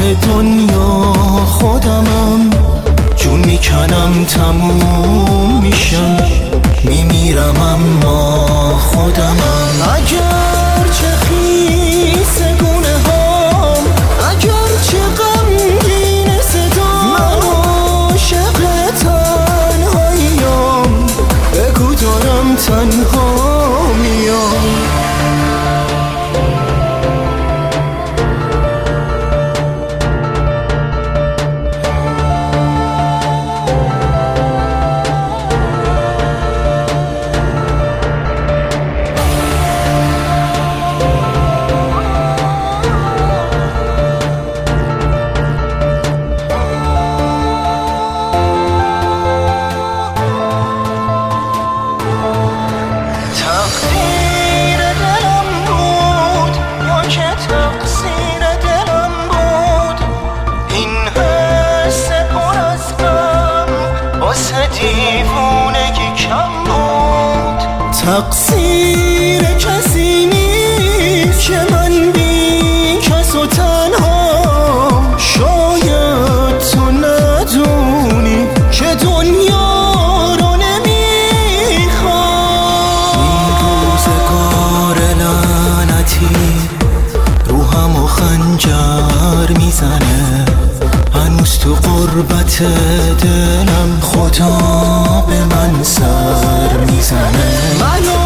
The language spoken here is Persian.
ته دنیا خودمم، جون میکنم تموم میشم، میمیرم اما خودمم. اگر چه خیس گونه هام، اگر چه غمگین صدام، من عاشق تنهاییم، بگو دارم تنها میام. تقصیر کسی نیست که من بی کس و تنها، شاید تو ندونی که دنیا رو نمیخوام. این روزگار لعنتی روحم و خنجر میزنه، هنوز تو غربت دلم خدا به من سر میزنه.